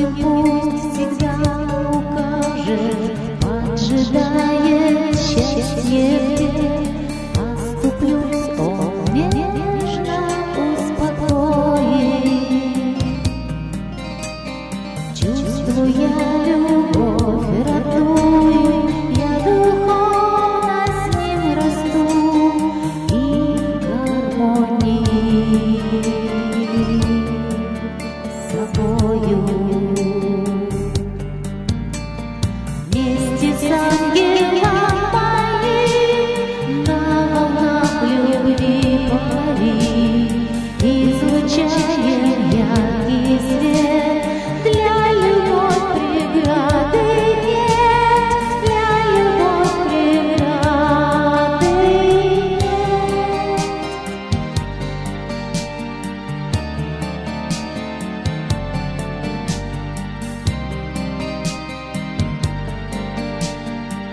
ангел пусть всегда укажет, поджидает счастье. Оступлюсь, он нежно успокоит, чувствуя любовь родную, я духовно с ним расту и в гармонии с собою. Вместе с ангелом моим на волнах любви пари, излучаем яркий свет. Для любовь преграды нет, для любовь преграды нет.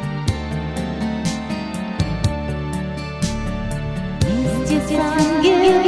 Вместе с ангелом